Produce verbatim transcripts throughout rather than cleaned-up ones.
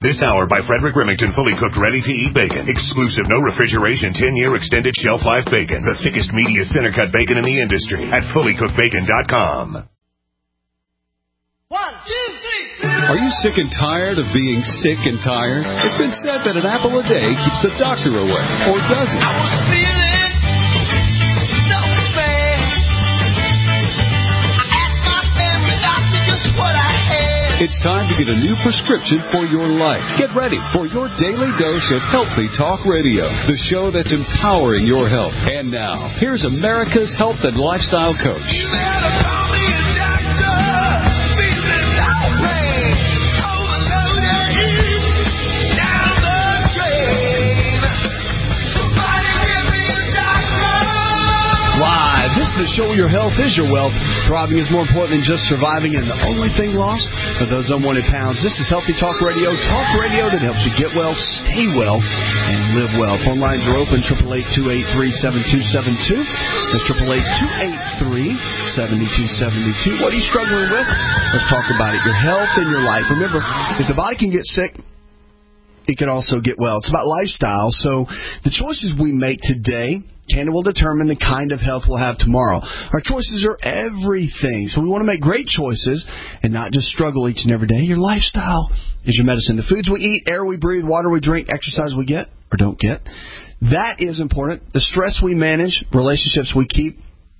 This hour by Frederick Remington, fully cooked, ready-to-eat bacon. Exclusive, no refrigeration, ten-year extended shelf life bacon. The thickest, meatiest, center-cut bacon in the industry at fully cooked bacon dot com. One, two, three. Are you sick and tired of being sick and tired? It's been said that an apple a day keeps the doctor away, or does it? I was feeling so bad. I asked my family doctor just what I had. It's time to get a new prescription for your life. Get ready for your daily dose of Healthy Talk Radio, the show that's empowering your health. And now, here's America's health and lifestyle coach. You better call me a doctor. Feeling lonely. Overloaded. Down the drain. Somebody give me a doctor. Live. This is the show where your health is your wealth. Thriving is more important than just surviving, and the only thing lost are those unwanted pounds. This is Healthy Talk Radio, talk radio that helps you get well, stay well, and live well. Phone lines are open, eight eight eight, two eight three, seven two seven two. That's eight eight eight, two eight three, seven two seven two. What are you struggling with? Let's talk about it. Your health and your life. Remember, if the body can get sick, it can also get well. It's about lifestyle. So the choices we make today can and will determine the kind of health we'll have tomorrow. Our choices are everything. So we want to make great choices and not just struggle each and every day. Your lifestyle is your medicine. The foods we eat, air we breathe, water we drink, exercise we get or don't get. That is important. The stress we manage, relationships we keep,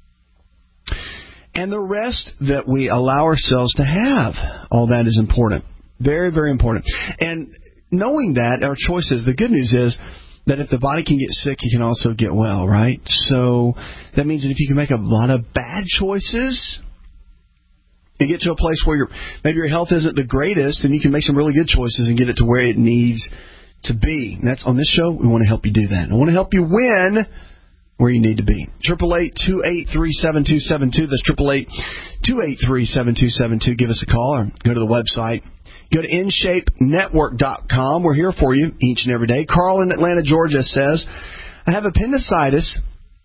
and the rest that we allow ourselves to have. All that is important. Very, very important. And knowing that, our choices, the good news is that if the body can get sick, it can also get well, right? So that means that if you can make a lot of bad choices and get to a place where your maybe your health isn't the greatest, then you can make some really good choices and get it to where it needs to be. And that's on this show. We want to help you do that. I want to help you win where you need to be. eight eight eight, two eight three, seven two seven two. That's eight eight eight, two eight three, seven two seven two. Give us a call or go to the website. Go to in shape network dot com. We're here for you each and every day. Carl in Atlanta, Georgia says, I have appendicitis,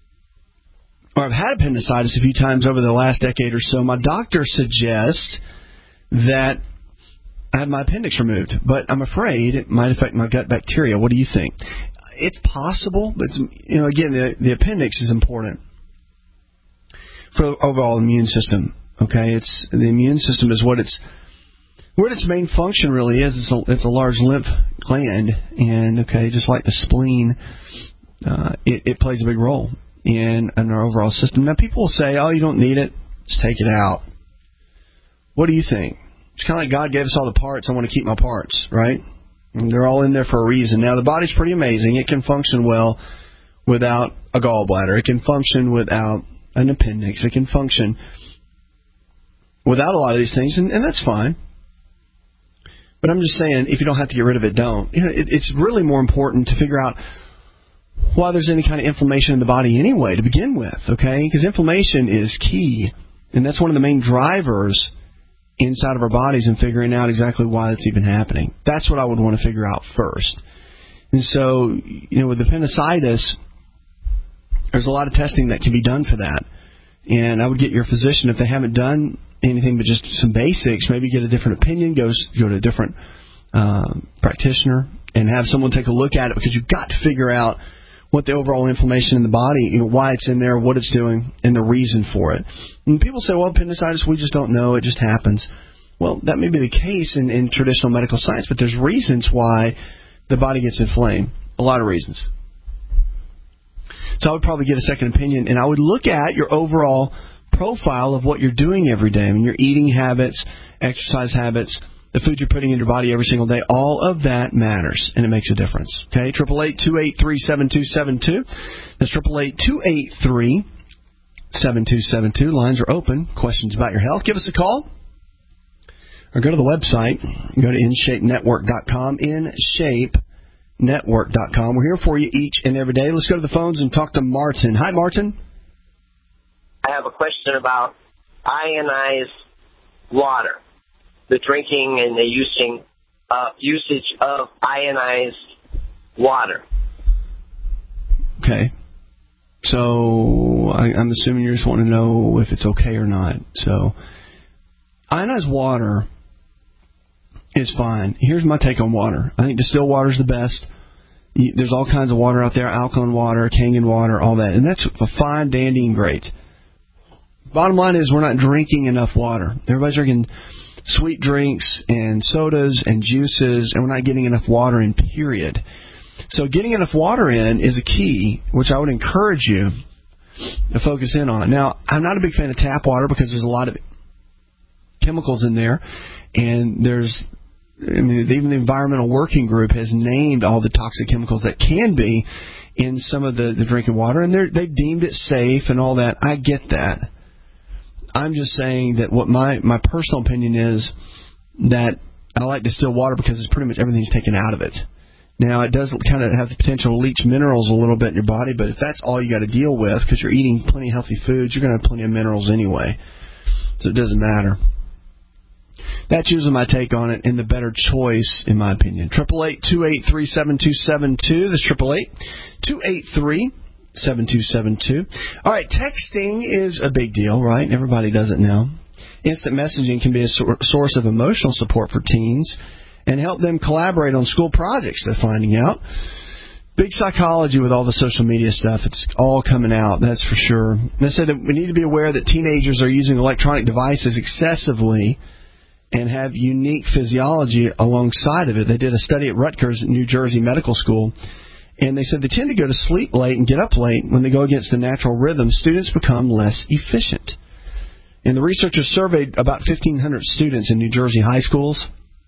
or I've had appendicitis a few times over the last decade or so. My doctor suggests that I have my appendix removed, but I'm afraid it might affect my gut bacteria. What do you think? It's possible, but, you know, again, the, the appendix is important for the overall immune system. Okay, it's the immune system is what it's What its main function really is, it's a, it's a large lymph gland, and okay, just like the spleen, uh, it, it plays a big role in, in our overall system. Now, people will say, oh, you don't need it, just take it out. What do you think? It's kind of like God gave us all the parts, I want to keep my parts, right? And they're all in there for a reason. Now, the body's pretty amazing. It can function well without a gallbladder. It can function without an appendix. It can function without a lot of these things, and, and that's fine. But I'm just saying, if you don't have to get rid of it, don't. You know, it, it's really more important to figure out why there's any kind of inflammation in the body anyway to begin with, okay? Because inflammation is key, and that's one of the main drivers inside of our bodies in figuring out exactly why it's even happening. That's what I would want to figure out first. And so, you know, with appendicitis, there's a lot of testing that can be done for that. And I would get your physician, if they haven't done anything but just some basics, maybe get a different opinion, go go to a different uh, practitioner, and have someone take a look at it, because you've got to figure out what the overall inflammation in the body, you know, why it's in there, what it's doing, and the reason for it. And people say, well, appendicitis, we just don't know, it just happens. Well, that may be the case in, in traditional medical science, but there's reasons why the body gets inflamed, a lot of reasons. So I would probably get a second opinion, and I would look at your overall profile of what you're doing every day. I mean, your eating habits, exercise habits, the food you're putting in your body every single day, all of that matters, and it makes a difference. Okay, eight eight eight, two eight three, seven two seven two. That's eight eight eight, two eight three, seven two seven two. Lines are open. Questions about your health, give us a call. Or go to the website. Go to in shape network dot com, in shape network dot com. We're here for you each and every day. Let's go to the phones and talk to Martin. Hi, Martin. I have a question about ionized water, the drinking and the using uh, usage of ionized water. Okay. So I, I'm assuming you just want to know if it's okay or not. So ionized water is fine. Here's my take on water. I think distilled water is the best. There's all kinds of water out there, alkaline water, Kangen water, all that. And that's a fine, dandy, and great. Bottom line is we're not drinking enough water. Everybody's drinking sweet drinks and sodas and juices, and we're not getting enough water in, period. So getting enough water in is a key, which I would encourage you to focus in on. Now, I'm not a big fan of tap water because there's a lot of chemicals in there, and there's, I mean, even the Environmental Working Group has named all the toxic chemicals that can be in some of the, the drinking water, and they've deemed it safe and all that. I get that. I'm just saying that what my, my personal opinion is that I like distilled water because it's pretty much everything's taken out of it. Now, it does kind of have the potential to leach minerals a little bit in your body, but if that's all you got to deal with, because you're eating plenty of healthy foods, you're going to have plenty of minerals anyway. So it doesn't matter. That's usually my take on it, and the better choice, in my opinion. eight eight eight, two eight three, seven two seven two. That's eight eight eight, two eight three, seven two seven two. All right, texting is a big deal, right? Everybody does it now. Instant messaging can be a source of emotional support for teens and help them collaborate on school projects, they're finding out. Big psychology with all the social media stuff. It's all coming out, that's for sure. They said that we need to be aware that teenagers are using electronic devices excessively and have unique physiology alongside of it. They did a study at Rutgers, New Jersey Medical School, and they said they tend to go to sleep late and get up late. When they go against the natural rhythm, students become less efficient. And the researchers surveyed about fifteen hundred students in New Jersey high schools,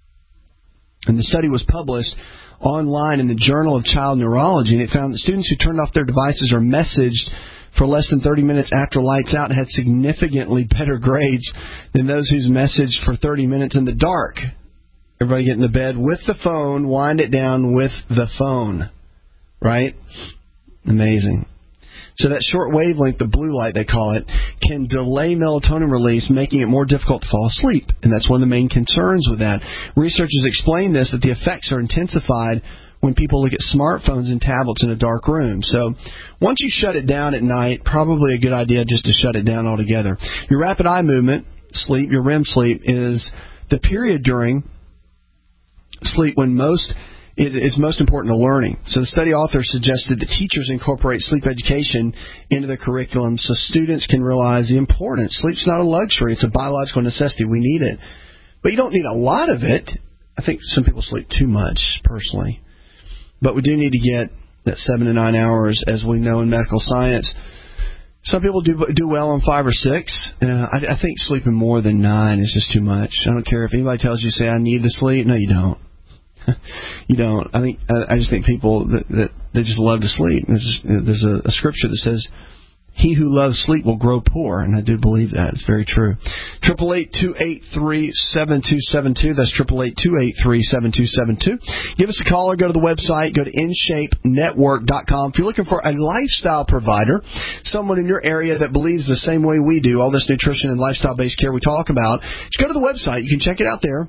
and the study was published online in the Journal of Child Neurology, and it found that students who turned off their devices or messaged for less than thirty minutes after lights out had significantly better grades than those who's messaged for thirty minutes in the dark. Everybody get in the bed with the phone, wind it down with the phone. Right? Amazing. So that short wavelength, the blue light they call it, can delay melatonin release, making it more difficult to fall asleep. And that's one of the main concerns with that. Researchers explain this, that the effects are intensified when people look at smartphones and tablets in a dark room. So once you shut it down at night, probably a good idea just to shut it down altogether. Your rapid eye movement, sleep, your R E M sleep, is the period during sleep when most it is most important to learning. So the study authors suggested that teachers incorporate sleep education into their curriculum so students can realize the importance. Sleep's not a luxury. It's a biological necessity. We need it. But you don't need a lot of it. I think some people sleep too much, personally. But we do need to get that seven to nine hours, as we know in medical science. Some people do do well on five or six. Uh, I, I think sleeping more than nine is just too much. I don't care if anybody tells you, say, I need the sleep. No, you don't. You don't. I think I just think people that, that they just love to sleep. There's there's a, a scripture that says, "He who loves sleep will grow poor," and I do believe that. It's very true. Triple eight two eight three seven two seven two. That's triple eight two eight three seven two seven two. Give us a call or go to the website. Go to in shape network dot com. If you're looking for a lifestyle provider, someone in your area that believes the same way we do, all this nutrition and lifestyle based care we talk about, just go to the website. You can check it out there.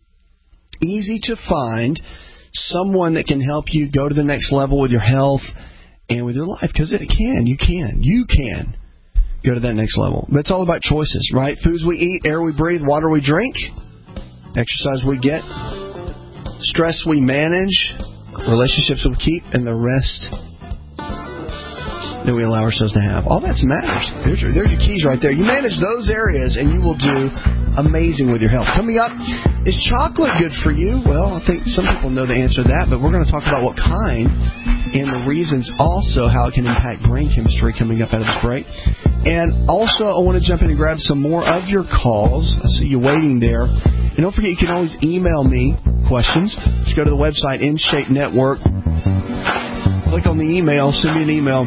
Easy to find someone that can help you go to the next level with your health and with your life, because it can. You can. You can go to that next level. But it's all about choices, right? Foods we eat, air we breathe, water we drink, exercise we get, stress we manage, relationships we keep, and the rest that we allow ourselves to have. All that matters. There's your, there's your keys right there. You manage those areas, and you will do amazing with your health. Coming up, is chocolate good for you? Well, I think some people know the answer to that, but we're going to talk about what kind and the reasons, also how it can impact brain chemistry coming up out of this break. And also, I want to jump in and grab some more of your calls. I see you waiting there. And don't forget, you can always email me questions. Just go to the website, In Shape Network. Click on the email, send me an email,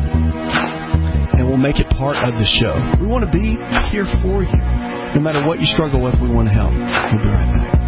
and we'll make it part of the show. We want to be here for you. No matter what you struggle with, we want to help. We'll be right back.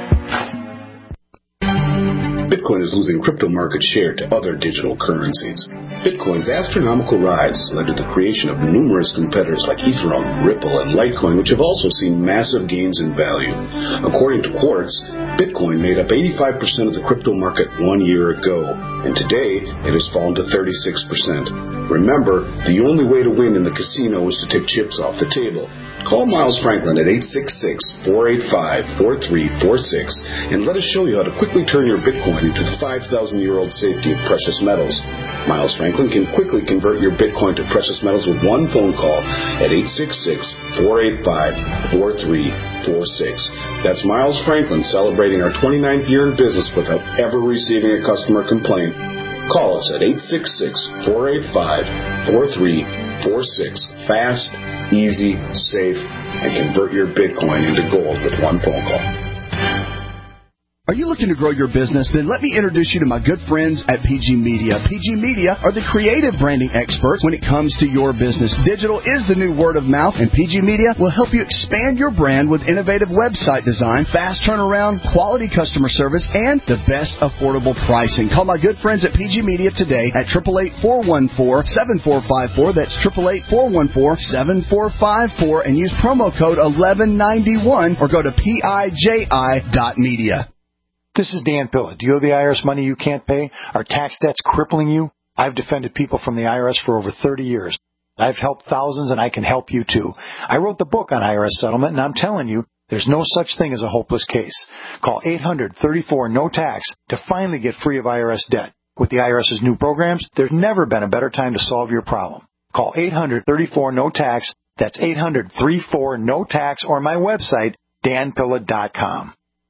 Bitcoin is losing crypto market share to other digital currencies. Bitcoin's astronomical rise has led to the creation of numerous competitors like Ethereum, Ripple, and Litecoin, which have also seen massive gains in value. According to Quartz, Bitcoin made up eighty-five percent of the crypto market one year ago, and today it has fallen to thirty-six percent. Remember, the only way to win in the casino is to take chips off the table. Call Miles Franklin at eight six six, four eight five, four three four six and let us show you how to quickly turn your Bitcoin into the five thousand year old safety of precious metals. Miles Franklin can quickly convert your Bitcoin to precious metals with one phone call at eight six six, four eight five, four three four six. That's Miles Franklin celebrating our twenty-ninth year in business without ever receiving a customer complaint. Call us at eight six six, four eight five, four three four six. Fast, easy, safe, and convert your Bitcoin into gold with one phone call. Are you looking to grow your business? Then let me introduce you to my good friends at P G Media. P G Media are the creative branding experts when it comes to your business. Digital is the new word of mouth, and P G Media will help you expand your brand with innovative website design, fast turnaround, quality customer service, and the best affordable pricing. Call my good friends at P G Media today at eight eight eight, four one four, seven four five four. That's eight eight eight, four one four, seven four five four, and use promo code eleven ninety-one or go to P I J I dot media. This is Dan Pilla. Do you owe the I R S money you can't pay? Are tax debts crippling you? I've defended people from the I R S for over thirty years. I've helped thousands, and I can help you too. I wrote the book on I R S settlement, and I'm telling you, there's no such thing as a hopeless case. Call eight hundred, thirty-four, no tax to finally get free of I R S debt. With the IRS's new programs, there's never been a better time to solve your problem. Call eight hundred, thirty-four, no tax. That's eight hundred, thirty-four, no tax, or my website, dan pilla dot com.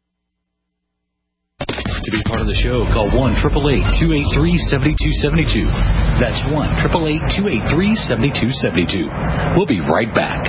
To be part of the show, call one eight eight eight, two eight three, seven two seven two. That's one eight eight eight, two eight three, seven two seven two. We'll be right back.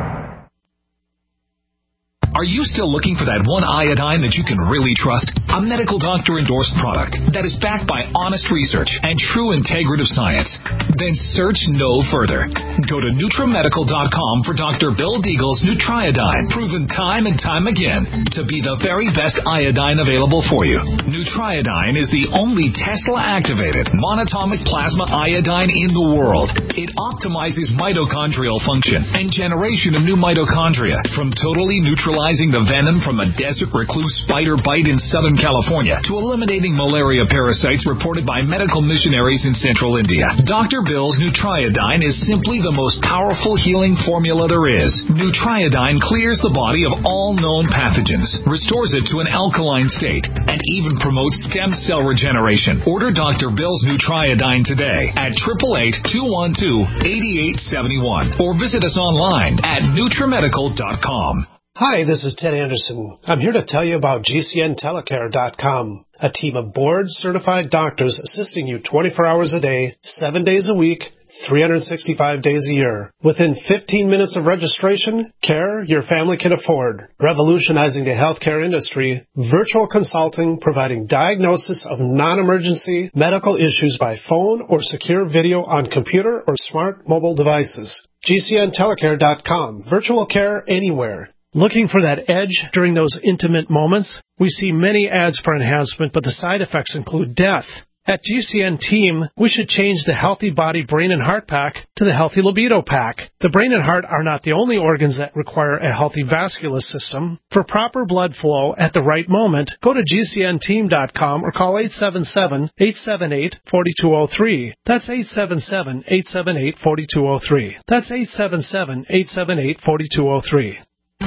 Are you still looking for that one iodine that you can really trust? A medical doctor-endorsed product that is backed by honest research and true integrative science? Then search no further. Go to Nutramedical dot com for Doctor Bill Deagle's Nutriodine, proven time and time again to be the very best iodine available for you. Nutriodine is the only Tesla-activated monatomic plasma iodine in the world. It optimizes mitochondrial function and generation of new mitochondria from totally neutralizing the venom from a desert recluse spider bite in Southern California to eliminating malaria parasites reported by medical missionaries in central India. Doctor Bill's Nutriodine is simply the most powerful healing formula there is. Nutriodine clears the body of all known pathogens, restores it to an alkaline state, and even promotes stem cell regeneration. Order Doctor Bill's Nutriodine today at eight eight eight, two one two, eight eight seven one or visit us online at Nutramedical dot com. Hi, this is Ted Anderson. I'm here to tell you about G C N telecare dot com, a team of board-certified doctors assisting you twenty-four hours a day, seven days a week, three hundred sixty-five days a year. Within fifteen minutes of registration, care your family can afford. Revolutionizing the healthcare industry, virtual consulting providing diagnosis of non-emergency medical issues by phone or secure video on computer or smart mobile devices. G C N telecare dot com, virtual care anywhere. Looking for that edge during those intimate moments? We see many ads for enhancement, but the side effects include death. At G C N Team, we should change the Healthy Body Brain and Heart Pack to the Healthy Libido Pack. The brain and heart are not the only organs that require a healthy vascular system. For proper blood flow at the right moment, go to G C N team dot com or call eight seven seven, eight seven eight, four two zero three. That's eight seven seven, eight seven eight, four two zero three. That's eight seven seven, eight seven eight, four two zero three.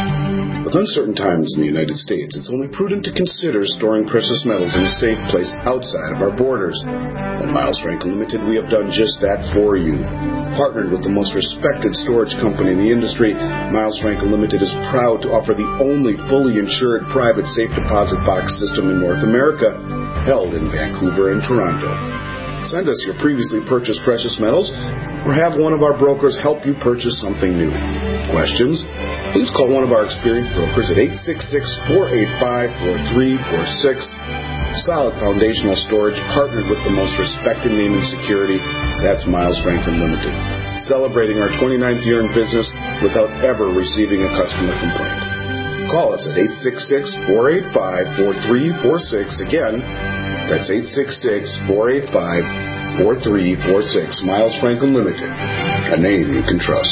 With uncertain times in the United States, it's only prudent to consider storing precious metals in a safe place outside of our borders. At Miles Franklin Limited, we have done just that for you. Partnered with the most respected storage company in the industry, Miles Franklin Limited is proud to offer the only fully insured private safe deposit box system in North America, held in Vancouver and Toronto. Send us your previously purchased precious metals or have one of our brokers help you purchase something new. Questions? Please call one of our experienced brokers at eight six six, four eight five, four three four six. Solid foundational storage partnered with the most respected name in security. That's Miles Franklin Limited. Celebrating our twenty-ninth year in business without ever receiving a customer complaint. Call us at eight six six, four eight five, four three four six. Again, that's eight six six, four eight five, four three four six. Miles Franklin Limited, a name you can trust.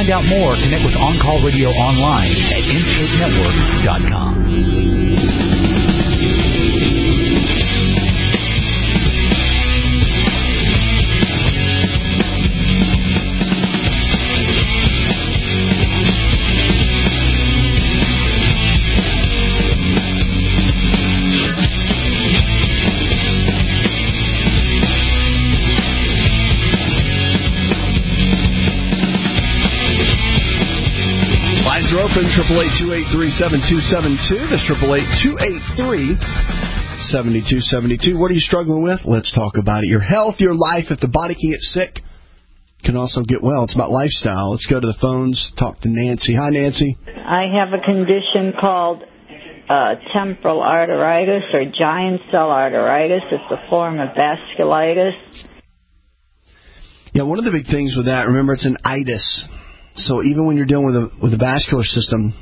find out more, connect with On Call Radio online at intake network dot com. Are open, triple eight two eight three seven two seven two. That's triple eight two eight three seven two seven two. What are you struggling with? Let's talk about it. Your health, your life. If the body can get sick, can also get well. It's about lifestyle. Let's go to the phones. Talk to Nancy. Hi, Nancy. I have a condition called uh, temporal arteritis or giant cell arteritis. It's a form of vasculitis. Yeah, one of the big things with that, remember, it's an itis. So even when you're dealing with a, with the vascular system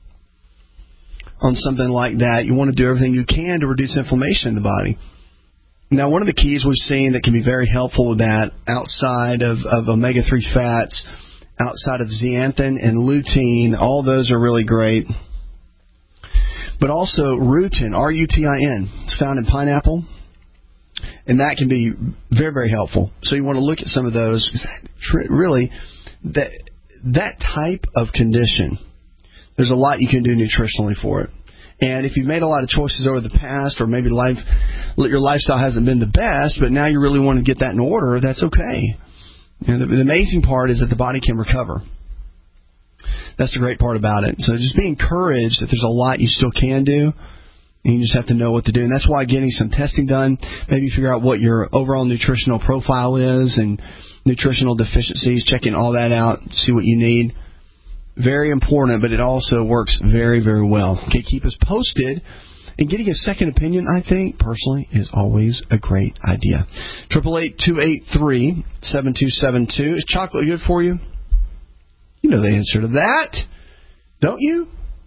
on something like that, you want to do everything you can to reduce inflammation in the body. Now, one of the keys we've seen that can be very helpful with that, outside of, of omega three fats, outside of zeaxanthin and lutein, all those are really great. But also rutin, R U T I N. It's found in pineapple. And that can be very, very helpful. So you want to look at some of those. Really, that... That type of condition, there's a lot you can do nutritionally for it. And if you've made a lot of choices over the past, or maybe life, your lifestyle hasn't been the best, but now you really want to get that in order, that's okay. And the, the amazing part is that the body can recover. That's the great part about it. So just be encouraged that there's a lot you still can do, and you just have to know what to do. And that's why getting some testing done, maybe figure out what your overall nutritional profile is, and nutritional deficiencies, checking all that out, see what you need. Very important, but it also works very, very well. Okay, keep us posted. And getting a second opinion, I think, personally, is always a great idea. triple eight two eight three seven two seven two. Is chocolate good for you? You know the answer to that, don't you?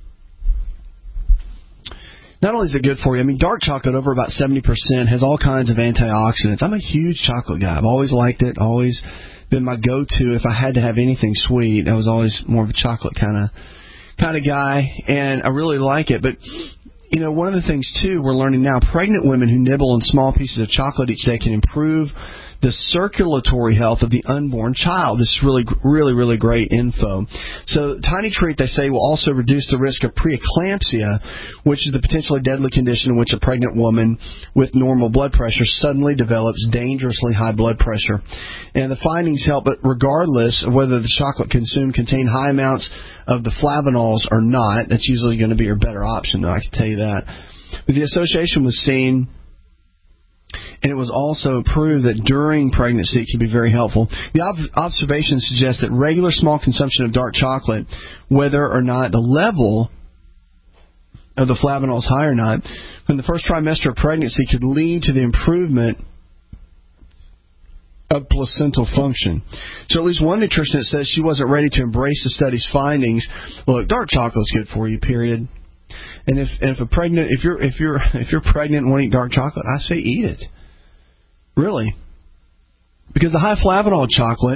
Not only is it good for you, I mean, dark chocolate, over about seventy percent, has all kinds of antioxidants. I'm a huge chocolate guy. I've always liked it, always been my go-to. If I had to have anything sweet, I was always more of a chocolate kind of kind of guy, and I really like it. But, you know, one of the things, too, we're learning now, pregnant women who nibble on small pieces of chocolate each day can improve the circulatory health of the unborn child. This is really, really, really great info. So Tiny Treat, they say, will also reduce the risk of preeclampsia, which is the potentially deadly condition in which a pregnant woman with normal blood pressure suddenly develops dangerously high blood pressure. And the findings help, but regardless of whether the chocolate consumed contain high amounts of the flavanols or not, that's usually going to be your better option, though, I can tell you that. But the association was seen, and it was also proved that during pregnancy it can be very helpful. The ob- observations suggest that regular small consumption of dark chocolate, whether or not the level of the flavanol is high or not, from the first trimester of pregnancy could lead to the improvement of placental function. So at least one nutritionist says she wasn't ready to embrace the study's findings. Look, dark chocolate's good for you, period. And if if a pregnant if you're if you're if you're pregnant and want to eat dark chocolate, I say eat it. Really. Because the high flavanol chocolate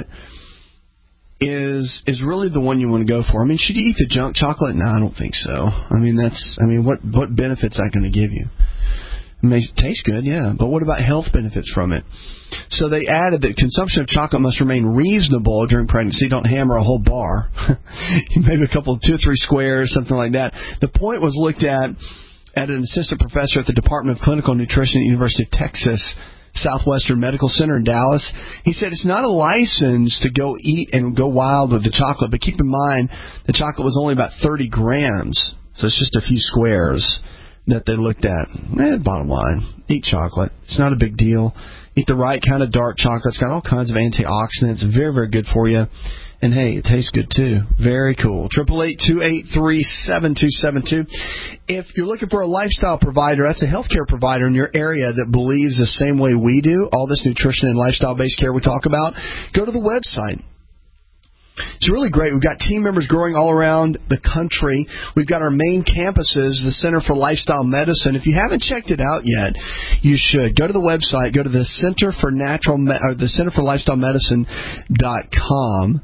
is is really the one you want to go for. I mean, should you eat the junk chocolate? No, I don't think so. I mean, that's I mean, what what benefits is that going to give you? It may taste good, yeah, but what about health benefits from it? So they added that consumption of chocolate must remain reasonable during pregnancy. Don't hammer a whole bar. Maybe a couple, two or three squares, something like that. The point was looked at at an assistant professor at the Department of Clinical Nutrition at the University of Texas Southwestern Medical Center in Dallas. He said it's not a license to go eat and go wild with the chocolate, but keep in mind the chocolate was only about thirty grams, so it's just a few squares that they looked at. Eh, bottom line, eat chocolate. It's not a big deal. Eat the right kind of dark chocolate. It's got all kinds of antioxidants. Very, very good for you. And, hey, it tastes good, too. Very cool. triple eight two eight three seven two seven two. If you're looking for a lifestyle provider, that's a healthcare provider in your area that believes the same way we do, all this nutrition and lifestyle-based care we talk about, go to the website. It's really great. We've got team members growing all around the country. We've got our main campuses, the Center for Lifestyle Medicine. If you haven't checked it out yet, you should. Go to the website. Go to the Center for Natural Me- or the Center for Lifestyle Medicine dot com.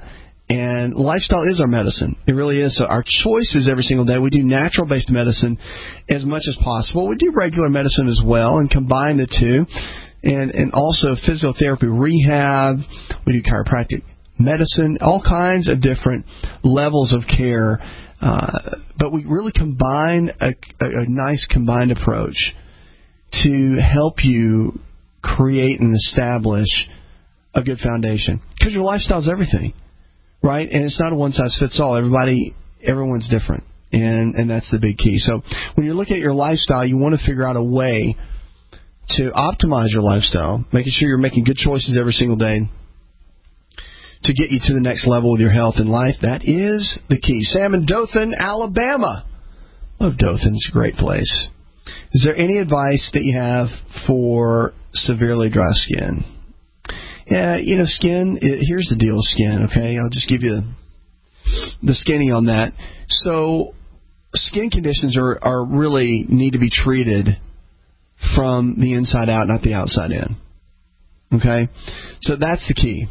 And lifestyle is our medicine. It really is. So our choices every single day. We do natural-based medicine as much as possible. We do regular medicine as well and combine the two. And, and also physical therapy, rehab. We do chiropractic medicine, all kinds of different levels of care. Uh, but we really combine a, a, a nice combined approach to help you create and establish a good foundation. Because your lifestyle is everything. Right? And it's not a one-size-fits-all. Everybody, everyone's different. And, and that's the big key. So when you're looking at your lifestyle, you want to figure out a way to optimize your lifestyle, making sure you're making good choices every single day to get you to the next level with your health and life. That is the key. Sam in Dothan, Alabama. Love Dothan. It's a great place. Is there any advice that you have for severely dry skin? Yeah, you know, skin, it, here's the deal with skin, okay? I'll just give you the skinny on that. So skin conditions are, are really need to be treated from the inside out, not the outside in. Okay? So that's the key.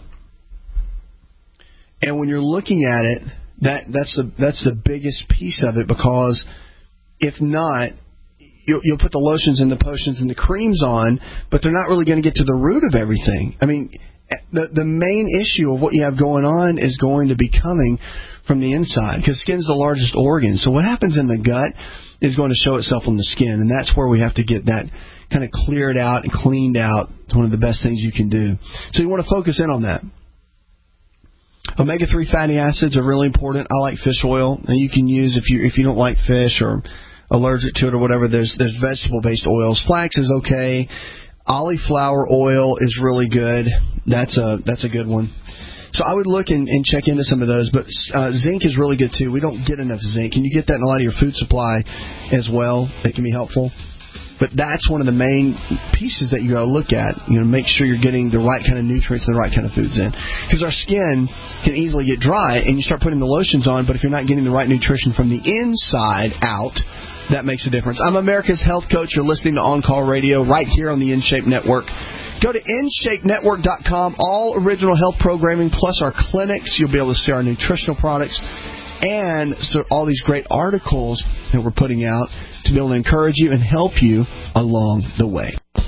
And when you're looking at it, that that's the that's the biggest piece of it, because if not, You'll, you'll put the lotions and the potions and the creams on, but they're not really going to get to the root of everything. I mean, the the main issue of what you have going on is going to be coming from the inside, because skin's the largest organ. So what happens in the gut is going to show itself on the skin, and that's where we have to get that kind of cleared out and cleaned out. It's one of the best things you can do. So you want to focus in on that. omega three fatty acids are really important. I like fish oil, and you can use, if you if you don't like fish or allergic to it or whatever, there's there's vegetable-based oils. Flax is okay. Cauliflower oil is really good. That's a that's a good one. So I would look and, and check into some of those. But uh, zinc is really good too. We don't get enough zinc, and you get that in a lot of your food supply as well. That can be helpful. But that's one of the main pieces that you got to look at. You know, make sure you're getting the right kind of nutrients and the right kind of foods in. Because our skin can easily get dry, and you start putting the lotions on, but if you're not getting the right nutrition from the inside out, that makes a difference. I'm America's Health Coach. You're listening to On Call Radio right here on the InShape Network. Go to in shape network dot com. All original health programming, plus our clinics. You'll be able to see our nutritional products and so all these great articles that we're putting out to be able to encourage you and help you along the way.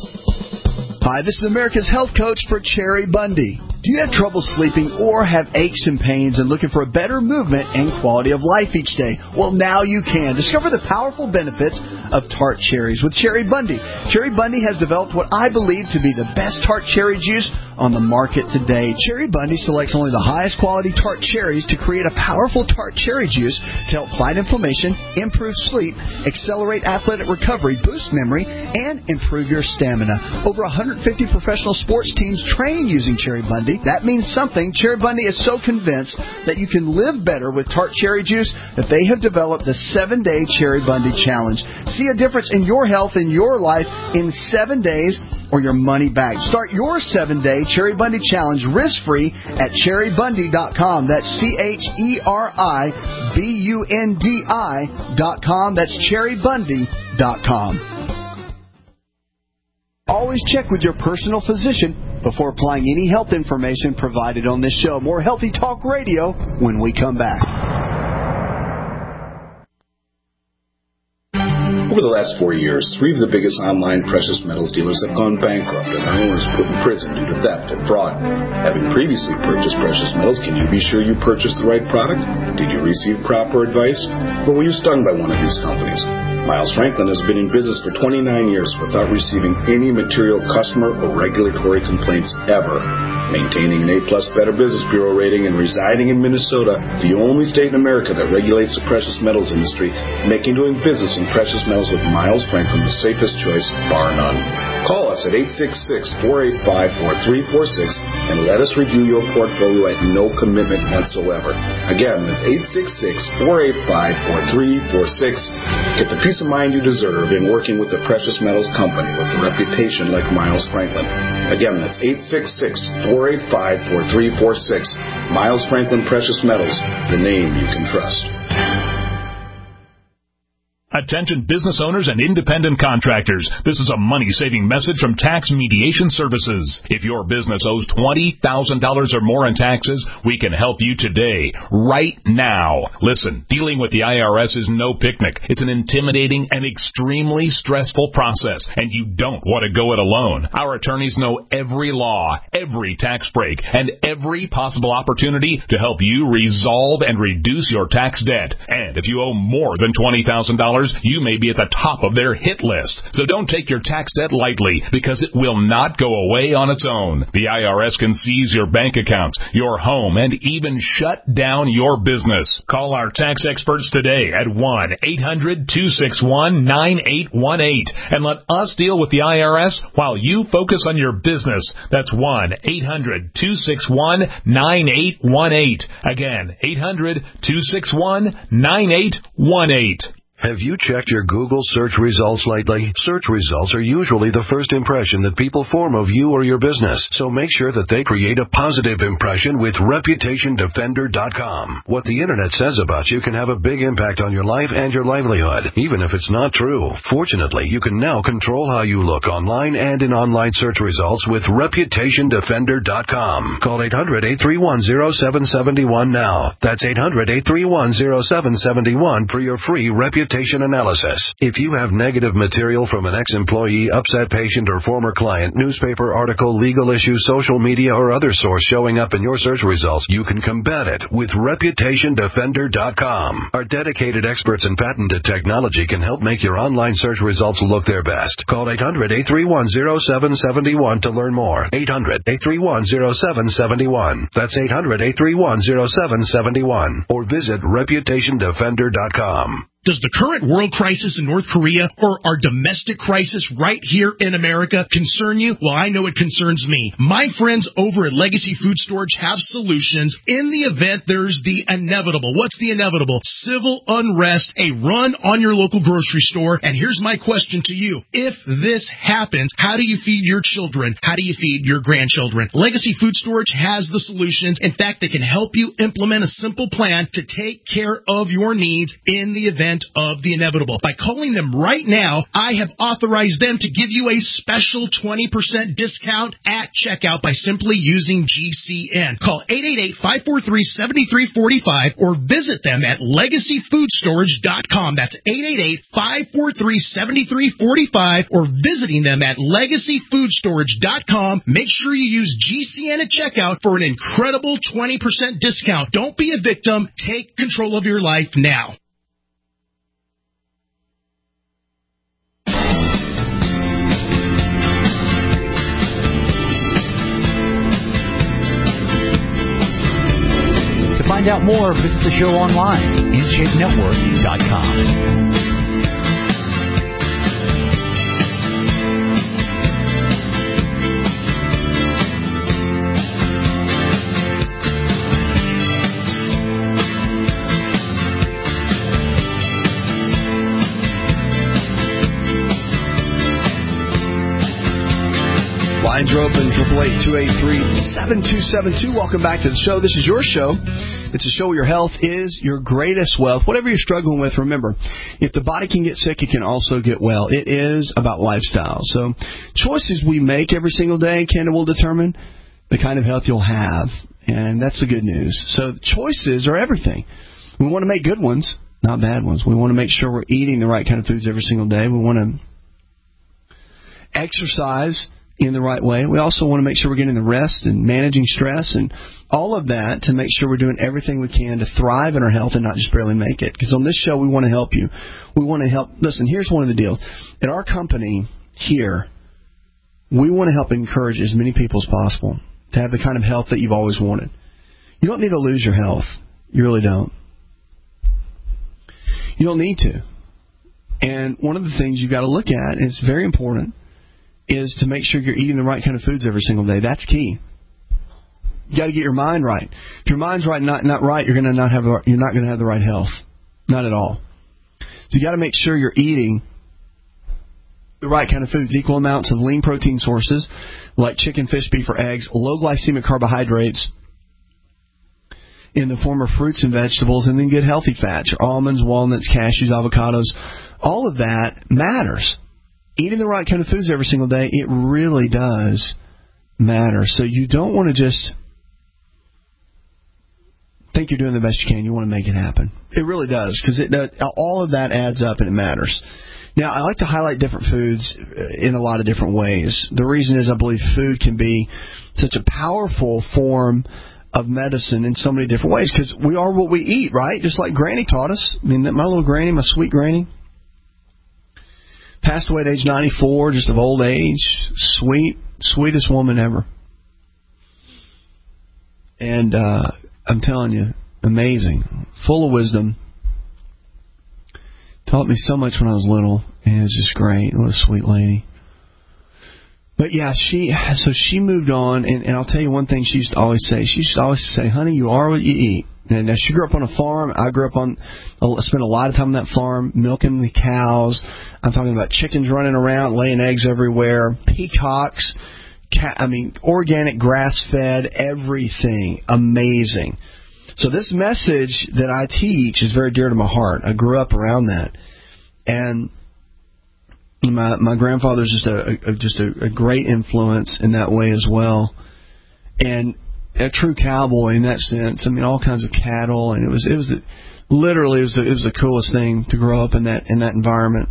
Hi, this is America's Health Coach for Cherry Bundy. Do you have trouble sleeping or have aches and pains and looking for a better movement and quality of life each day? Well, now you can. Discover the powerful benefits of tart cherries with Cherry Bundy. Cherry Bundy has developed what I believe to be the best tart cherry juice on the market today. Cherry Bundy selects only the highest quality tart cherries to create a powerful tart cherry juice to help fight inflammation, improve sleep, accelerate athletic recovery, boost memory, and improve your stamina. Over one hundred fifty professional sports teams train using Cherry Bundy. That means something. Cherry Bundy is so convinced that you can live better with tart cherry juice that they have developed the seven-day Cherry Bundy Challenge. See a difference in your health and your life in seven days or your money back. Start your seven-day Cherry Bundy Challenge risk-free at cherry bundy dot com. That's C H E R I B U N D I dot com. That's cherry bundy dot com. Always check with your personal physician before applying any health information provided on this show. More Healthy Talk Radio when we come back. Over the last four years, three of the biggest online precious metals dealers have gone bankrupt and their owners put in prison due to theft and fraud. Having previously purchased precious metals, can you be sure you purchased the right product? Did you receive proper advice? Or were you stung by one of these companies? Miles Franklin has been in business for twenty-nine years without receiving any material customer or regulatory complaints ever. Maintaining an A-plus Better Business Bureau rating and residing in Minnesota, the only state in America that regulates the precious metals industry, making doing business in precious metals with Miles Franklin the safest choice, bar none. Call us at eight six six, four eight five, four three four six and let us review your portfolio at no commitment whatsoever. Again, that's eight six six, four eight five, four three four six. Get the peace of mind you deserve in working with a precious metals company with a reputation like Miles Franklin. Again, that's eight six six, four eight five, four three four six. Miles Franklin Precious Metals, the name you can trust. Attention business owners and independent contractors. This is a money-saving message from Tax Mediation Services. If your business owes twenty thousand dollars or more in taxes, we can help you today, right now. Listen, dealing with the I R S is no picnic. It's an intimidating and extremely stressful process, and you don't want to go it alone. Our attorneys know every law, every tax break, and every possible opportunity to help you resolve and reduce your tax debt. And if you owe more than twenty thousand dollars, you may be at the top of their hit list. So don't take your tax debt lightly, because it will not go away on its own. The I R S can seize your bank accounts, your home, and even shut down your business. Call our tax experts today at one eight hundred two six one nine eight one eight and let us deal with the I R S while you focus on your business. That's one eight hundred two six one nine eight one eight. Again, eight hundred two six one nine eight one eight. Have you checked your Google search results lately? Search results are usually the first impression that people form of you or your business, so make sure that they create a positive impression with Reputation Defender dot com. What the Internet says about you can have a big impact on your life and your livelihood, even if it's not true. Fortunately, you can now control how you look online and in online search results with Reputation Defender dot com. Call eight hundred eight three one zero seven seven one now. That's eight hundred eight three one zero seven seven one for your free Reputation analysis. If you have negative material from an ex-employee, upset patient, or former client, newspaper article, legal issue, social media, or other source showing up in your search results, you can combat it with Reputation Defender dot com. Our dedicated experts in patented technology can help make your online search results look their best. Call eight hundred eight three one zero seven seven one to learn more. eight hundred eight three one zero seven seven one. That's eight hundred eight three one zero seven seven one. Or visit Reputation Defender dot com. Does the current world crisis in North Korea or our domestic crisis right here in America concern you? Well, I know it concerns me. My friends over at Legacy Food Storage have solutions in the event there's the inevitable. What's the inevitable? Civil unrest, a run on your local grocery store. And here's my question to you. If this happens, how do you feed your children? How do you feed your grandchildren? Legacy Food Storage has the solutions. In fact, they can help you implement a simple plan to take care of your needs in the event of the inevitable. By calling them right now, I have authorized them to give you a special twenty percent discount at checkout by simply using G C N. Call eight eight eight, five four three, seven three four five or visit them at Legacy Food Storage dot com. That's eight eight eight, five four three, seven three four five or visiting them at Legacy Food Storage dot com. Make sure you use G C N at checkout for an incredible twenty percent discount. Don't be a victim. Take control of your life now. To find out more, visit the show online, in shape network dot com. Lines are open, triple eight two eight three seven two seven two. Welcome back to the show. This is your show. It's a show where your health is your greatest wealth. Whatever you're struggling with, remember, if the body can get sick, it can also get well. It is about lifestyle. So choices we make every single day can and will determine the kind of health you'll have. And that's the good news. So choices are everything. We want to make good ones, not bad ones. We want to make sure we're eating the right kind of foods every single day. We want to exercise in the right way. We also want to make sure we're getting the rest and managing stress and all of that to make sure we're doing everything we can to thrive in our health and not just barely make it. Because on this show, we want to help you. We want to help. Listen, here's one of the deals. At our company here, we want to help encourage as many people as possible to have the kind of health that you've always wanted. You don't need to lose your health. You really don't. You don't need to. And one of the things you've got to look at, and it's very important, is to make sure you're eating the right kind of foods every single day. That's key. You got to get your mind right. If your mind's right, not not right, you're going to not have the, you're not going to have the right health, not at all. So you got to make sure you're eating the right kind of foods. Equal amounts of lean protein sources like chicken, fish, beef, or eggs. Low glycemic carbohydrates in the form of fruits and vegetables, and then good healthy fats. Your almonds, walnuts, cashews, avocados. all of that matters. Eating the right kind of foods every single day, it really does matter. So you don't want to just think you're doing the best you can. You want to make it happen. It really does, because it does, all of that adds up and it matters. Now, I like to highlight different foods in a lot of different ways. The reason is I believe food can be such a powerful form of medicine in so many different ways, because we are what we eat, right? Just like Granny taught us. I mean, my little Granny, my sweet Granny, passed away at age ninety-four, just of old age. Sweet, sweetest woman ever. And uh, I'm telling you, amazing. Full of wisdom. Taught me so much when I was little, and it was just great. What a sweet lady. But yeah, she so she moved on, and, and I'll tell you one thing she used to always say. She used to always say, honey, you are what you eat. And now she grew up on a farm. I grew up on, I spent a lot of time on that farm, milking the cows. I'm talking about chickens running around, laying eggs everywhere, peacocks, cat, I mean, organic, grass-fed, everything. Amazing. So this message that I teach is very dear to my heart. I grew up around that. And my my grandfather's just a, a just a, a great influence in that way as well. And a true cowboy in that sense. I mean, all kinds of cattle, and it was it was literally it was the, it was the coolest thing to grow up in that in that environment.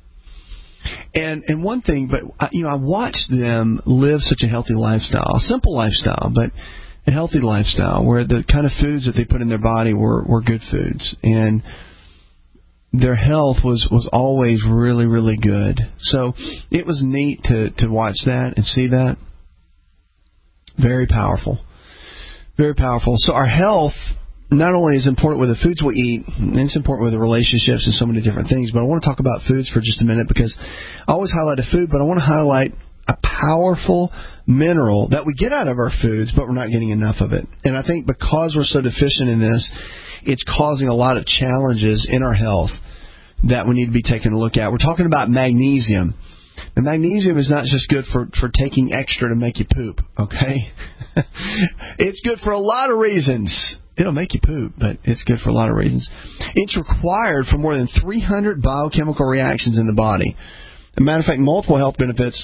And and one thing, but I, you know, I watched them live such a healthy lifestyle, a simple lifestyle, but a healthy lifestyle where the kind of foods that they put in their body were were good foods, and their health was, was always really, really good. So it was neat to, to watch that and see that. Very powerful. Very powerful. So our health not only is important with the foods we eat, it's important with the relationships and so many different things, but I want to talk about foods for just a minute, because I always highlight a food, but I want to highlight a powerful mineral that we get out of our foods, but we're not getting enough of it. And I think because we're so deficient in this, it's causing a lot of challenges in our health that we need to be taking a look at. We're talking about magnesium. And magnesium is not just good for, for taking extra to make you poop, okay? It's good for a lot of reasons. It'll make you poop, but it's good for a lot of reasons. It's required for more than three hundred biochemical reactions in the body. As a matter of fact, multiple health benefits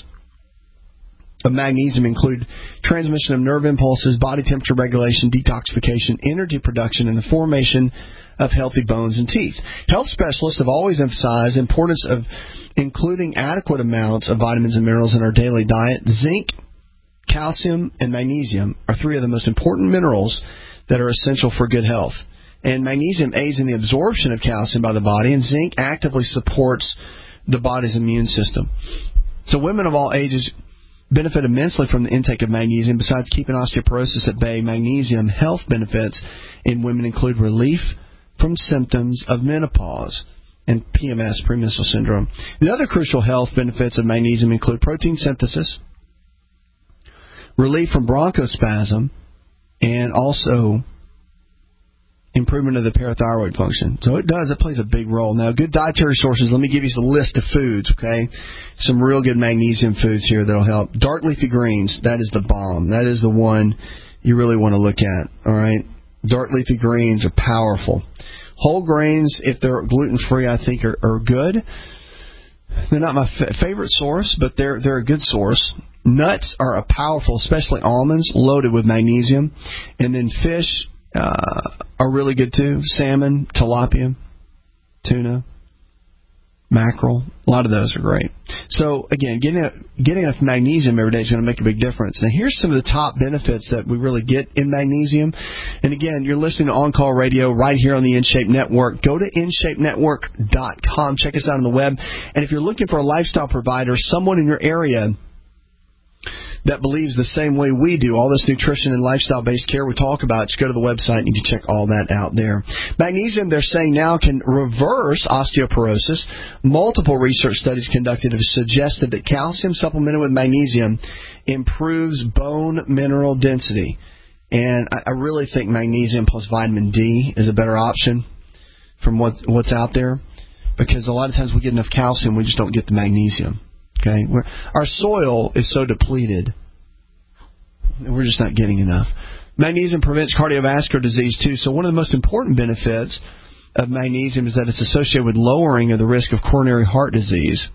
of magnesium include transmission of nerve impulses, body temperature regulation, detoxification, energy production, and the formation of healthy bones and teeth. Health specialists have always emphasized the importance of including adequate amounts of vitamins and minerals in our daily diet. Zinc, calcium, and magnesium are three of the most important minerals that are essential for good health. And magnesium aids in the absorption of calcium by the body, and zinc actively supports the body's immune system. So women of all ages benefit immensely from the intake of magnesium. Besides keeping osteoporosis at bay, magnesium health benefits in women include relief from symptoms of menopause and P M S, premenstrual syndrome. The other crucial health benefits of magnesium include protein synthesis, relief from bronchospasm, and also improvement of the parathyroid function. So it does, it plays a big role. Now, good dietary sources, let me give you a list of foods, okay? Some real good magnesium foods here that'll help. Dark leafy greens, that is the bomb. That is the one you really want to look at, all right? Dark leafy greens are powerful. Whole grains, if they're gluten-free, I think are, are good. They're not my f- favorite source, but they're they're a good source. Nuts are a powerful, especially almonds, loaded with magnesium. And then fish uh, are really good too. Salmon, tilapia, tuna, mackerel. A lot of those are great. So, again, getting, a, getting enough magnesium every day is going to make a big difference. Now, here's some of the top benefits that we really get in magnesium. And, again, you're listening to On Call Radio right here on the InShape Network. Go to in shape network dot com. Check us out on the web. And if you're looking for a lifestyle provider, someone in your area that believes the same way we do, all this nutrition and lifestyle-based care we talk about, just go to the website and you can check all that out there. Magnesium, they're saying now, can reverse osteoporosis. Multiple research studies conducted have suggested that calcium supplemented with magnesium improves bone mineral density. And I, I really think magnesium plus vitamin D is a better option from what, what's out there, because a lot of times we get enough calcium, we just don't get the magnesium. Okay, we're, our soil is so depleted, we're just not getting enough. Magnesium prevents cardiovascular disease too. So one of the most important benefits of magnesium is that it's associated with lowering of the risk of coronary heart disease.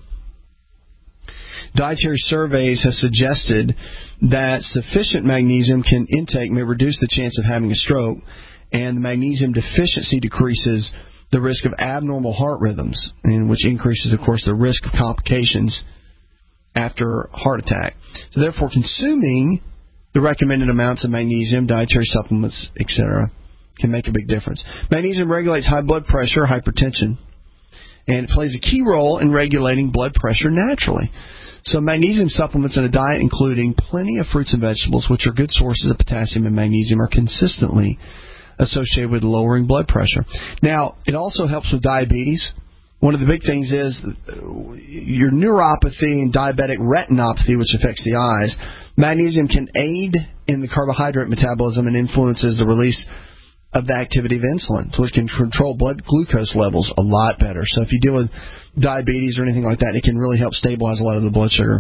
Dietary surveys have suggested that sufficient magnesium can intake may reduce the chance of having a stroke, and magnesium deficiency decreases the risk of abnormal heart rhythms, and which increases, of course, the risk of complications after heart attack. So therefore, consuming the recommended amounts of magnesium, dietary supplements, et cetera, can make a big difference. Magnesium regulates high blood pressure, hypertension, and it plays a key role in regulating blood pressure naturally. So magnesium supplements in a diet, including plenty of fruits and vegetables, which are good sources of potassium and magnesium, are consistently associated with lowering blood pressure. Now, it also helps with diabetes. One of the big things is your neuropathy and diabetic retinopathy, which affects the eyes. Magnesium can aid in the carbohydrate metabolism and influences the release of the activity of insulin, so it can control blood glucose levels a lot better. So if you deal with diabetes or anything like that, it can really help stabilize a lot of the blood sugar.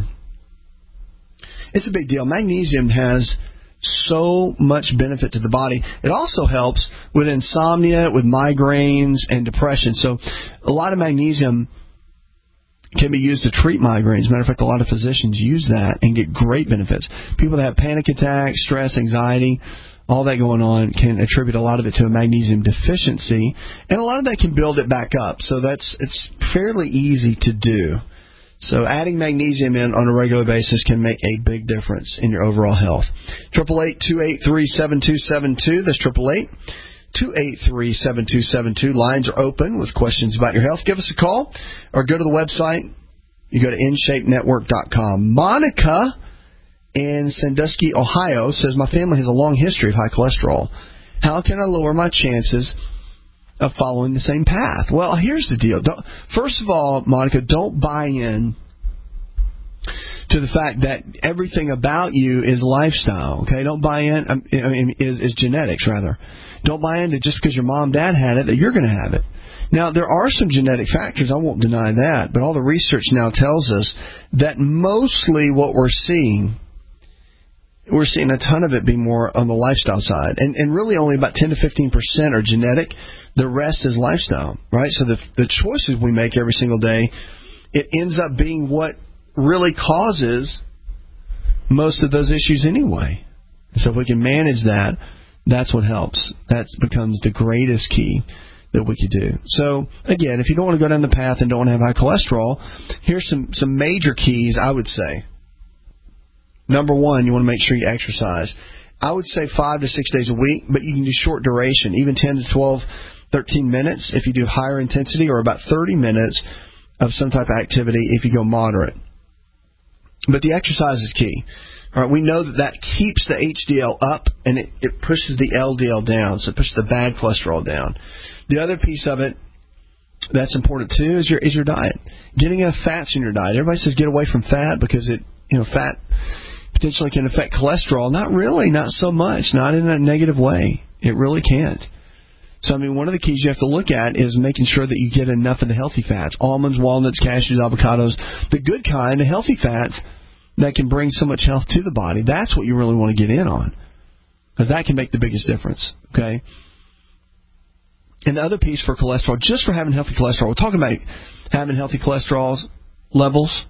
It's a big deal. Magnesium has so much benefit to the body. It also helps with insomnia, with migraines, and depression. So a lot of magnesium can be used to treat migraines. Matter of fact, a lot of physicians use that and get great benefits. People that have panic attacks, stress, anxiety, all that going on can attribute a lot of it to a magnesium deficiency, and a lot of that can build it back up. So that's it's fairly easy to do. So adding magnesium in on a regular basis can make a big difference in your overall health. triple eight, two eight three, seven two seven two. That's triple eight, two eight three, seven two seven two. Lines are open with questions about your health. Give us a call or go to the website. You go to in shape network dot com. Monica in Sandusky, Ohio, says, my family has a long history of high cholesterol. How can I lower my chances of following the same path? Well, here's the deal. Don't, first of all, Monica, don't buy in to the fact that everything about you is lifestyle. Okay, don't buy in. I mean, is, is genetics rather. Don't buy into just because your mom and dad had it that you're going to have it. Now, there are some genetic factors. I won't deny that, but all the research now tells us that mostly what we're seeing. We're seeing a ton of it be more on the lifestyle side. And, and really only about ten to fifteen percent are genetic. The rest is lifestyle, right? So the, the choices we make every single day, it ends up being what really causes most of those issues anyway. So if we can manage that, that's what helps. That becomes the greatest key that we could do. So, again, if you don't want to go down the path and don't want to have high cholesterol, here's some, some major keys, I would say. Number one, you want to make sure you exercise. I would say five to six days a week, but you can do short duration, even ten to twelve, thirteen minutes if you do higher intensity, or about thirty minutes of some type of activity if you go moderate. But the exercise is key. All right, we know that that keeps the H D L up, and it, it pushes the L D L down, so it pushes the bad cholesterol down. The other piece of it that's important, too, is your is your diet. Getting enough fats in your diet. Everybody says get away from fat because it, you know, fat potentially can affect cholesterol. Not really, not so much, not in a negative way. It really can't. So, I mean, one of the keys you have to look at is making sure that you get enough of the healthy fats. Almonds, walnuts, cashews, avocados, the good kind, the healthy fats that can bring so much health to the body. That's what you really want to get in on, because that can make the biggest difference, okay? And the other piece for cholesterol, just for having healthy cholesterol, we're talking about having healthy cholesterol levels.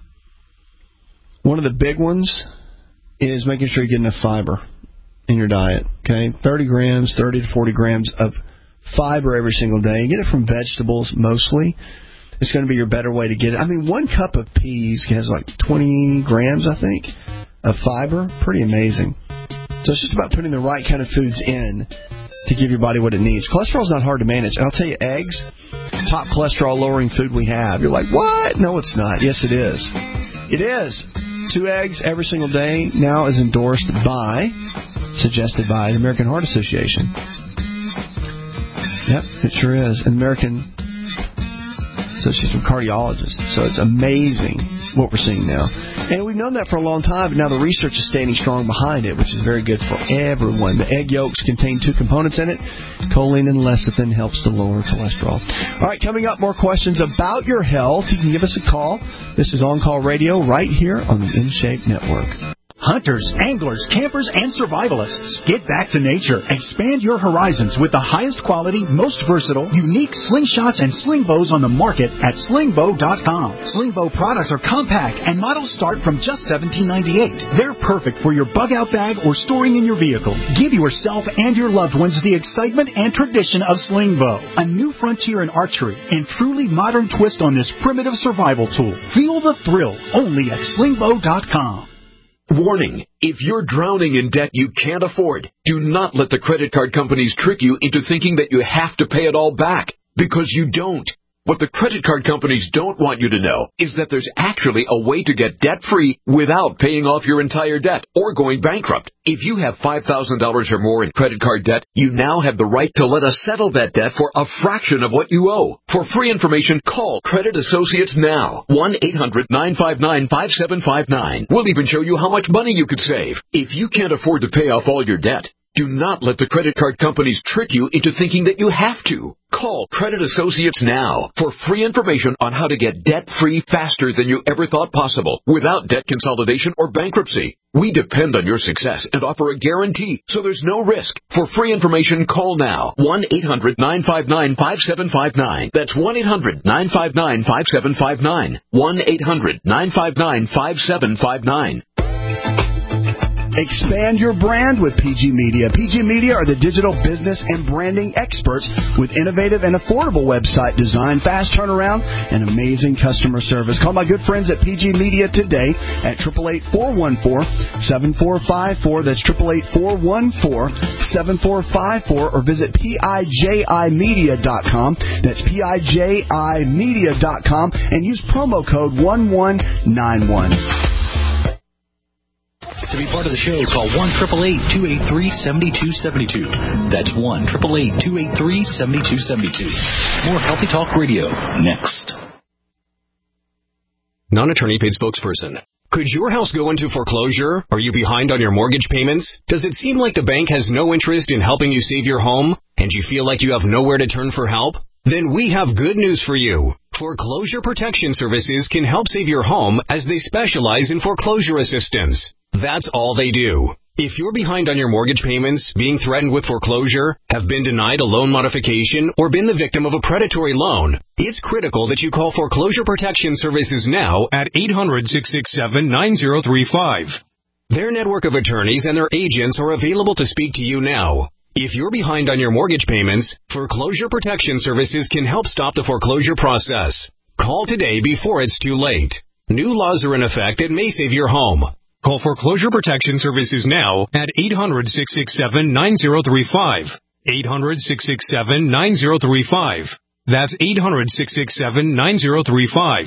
One of the big ones is making sure you get enough fiber in your diet, okay? thirty grams, thirty to forty grams of fiber every single day. You get it from vegetables mostly. It's going to be your better way to get it. I mean, one cup of peas has like twenty grams, I think, of fiber. Pretty amazing. So it's just about putting the right kind of foods in to give your body what it needs. Cholesterol is not hard to manage. And I'll tell you, eggs, top cholesterol-lowering food we have. You're like, what? No, it's not. Yes, it is. It is. Two eggs every single day now is endorsed by, suggested by the American Heart Association. Yep, it sure is. An American Association of Cardiologists. So it's amazing what we're seeing now. And we've known that for a long time, but now the research is standing strong behind it, which is very good for everyone. The egg yolks contain two components in it. Choline and lecithin helps to lower cholesterol. All right, coming up, more questions about your health. You can give us a call. This is On Call Radio right here on the In Shape Network. Hunters, anglers, campers, and survivalists. Get back to nature. Expand your horizons with the highest quality, most versatile, unique slingshots and sling bows on the market at sling bow dot com. Sling bow products are compact and models start from just seventeen ninety-eight. They're perfect for your bug-out bag or storing in your vehicle. Give yourself and your loved ones the excitement and tradition of sling bow. A new frontier in archery and truly modern twist on this primitive survival tool. Feel the thrill only at sling bow dot com. Warning, if you're drowning in debt you can't afford, do not let the credit card companies trick you into thinking that you have to pay it all back, because you don't. What the credit card companies don't want you to know is that there's actually a way to get debt-free without paying off your entire debt or going bankrupt. If you have five thousand dollars or more in credit card debt, you now have the right to let us settle that debt for a fraction of what you owe. For free information, call Credit Associates now. one eight hundred nine five nine five seven five nine. We'll even show you how much money you could save. If you can't afford to pay off all your debt, do not let the credit card companies trick you into thinking that you have to. Call Credit Associates now for free information on how to get debt-free faster than you ever thought possible without debt consolidation or bankruptcy. We depend on your success and offer a guarantee, so there's no risk. For free information, call now. one eight hundred nine five nine five seven five nine. That's one eight hundred nine five nine five seven five nine. one eight hundred nine five nine five seven five nine. Expand your brand with P G Media. P G Media are the digital business and branding experts with innovative and affordable website design, fast turnaround, and amazing customer service. Call my good friends at P G Media today at eight eight eight, four one four, seven four five four. That's eight eight eight, four one four, seven four five four. Or visit P I J I media dot com. That's P I J I media dot com and use promo code one one nine one. To be part of the show, call one eight eight eight, two eight three, seven two seven two. That's one eight eight eight, two eight three, seven two seven two. More Healthy Talk Radio next. Non-attorney paid spokesperson. Could your house go into foreclosure? Are you behind on your mortgage payments? Does it seem like the bank has no interest in helping you save your home, and you feel like you have nowhere to turn for help? Then we have good news for you. Foreclosure Protection Services can help save your home as they specialize in foreclosure assistance. That's all they do. If you're behind on your mortgage payments, being threatened with foreclosure, have been denied a loan modification, or been the victim of a predatory loan, it's critical that you call Foreclosure Protection Services now at eight hundred, six six seven, nine zero three five. Their network of attorneys and their agents are available to speak to you now. If you're behind on your mortgage payments, Foreclosure Protection Services can help stop the foreclosure process. Call today before it's too late. New laws are in effect that may save your home. Call Foreclosure Protection Services now at eight hundred, six six seven, nine zero three five. eight hundred, six six seven, nine zero three five. That's eight hundred, six six seven, nine zero three five.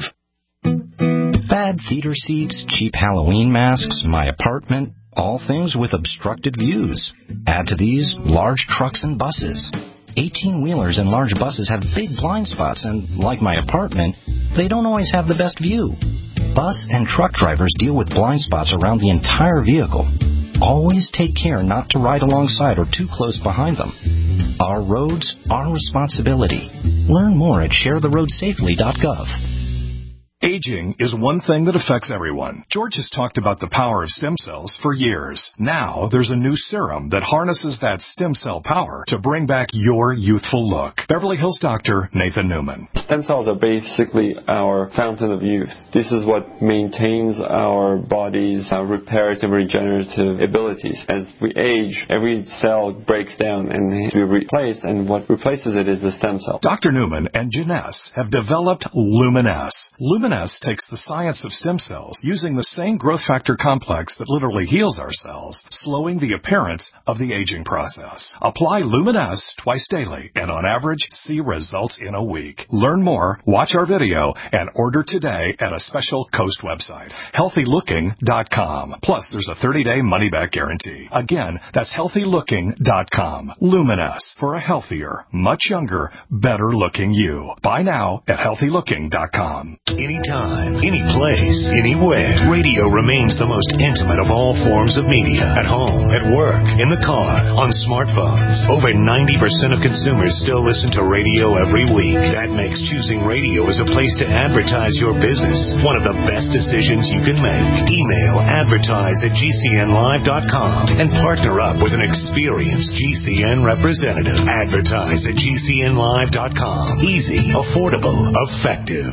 Bad theater seats, cheap Halloween masks, my apartment, all things with obstructed views. Add to these large trucks and buses. eighteen-wheelers and large buses have big blind spots, and like my apartment, they don't always have the best view. Bus and truck drivers deal with blind spots around the entire vehicle. Always take care not to ride alongside or too close behind them. Our roads, our responsibility. Learn more at share the road safely dot gov. Aging is one thing that affects everyone. George has talked about the power of stem cells for years. Now there's a new serum that harnesses that stem cell power to bring back your youthful look. Beverly Hills doctor Nathan Newman. Stem cells are basically our fountain of youth. This is what maintains our body's uh, reparative and regenerative abilities. As we age, every cell breaks down and needs to be replaced, and what replaces it is the stem cell. Doctor Newman and Janess have developed Luminesce. Luminesce takes the science of stem cells using the same growth factor complex that literally heals our cells, slowing the appearance of the aging process. Apply Luminesce twice daily and on average see results in a week. Learn more, watch our video, and order today at a special Coast website, healthy looking dot com. Plus, there's a thirty-day money-back guarantee. Again, that's healthy looking dot com. Luminesce, for a healthier, much younger, better-looking you. Buy now at healthy looking dot com. Any anytime, any place, anywhere. Radio remains the most intimate of all forms of media. At home, at work, in the car, on smartphones. Over ninety percent of consumers still listen to radio every week. That makes choosing radio as a place to advertise your business one of the best decisions you can make. Email advertise at G C N live dot com and partner up with an experienced G C N representative. Advertise at G C N live dot com. Easy, affordable, effective.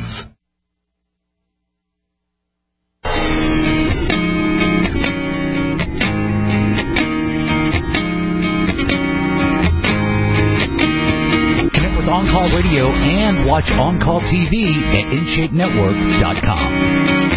Connect with On Call Radio and watch On Call T V at in shape network dot com.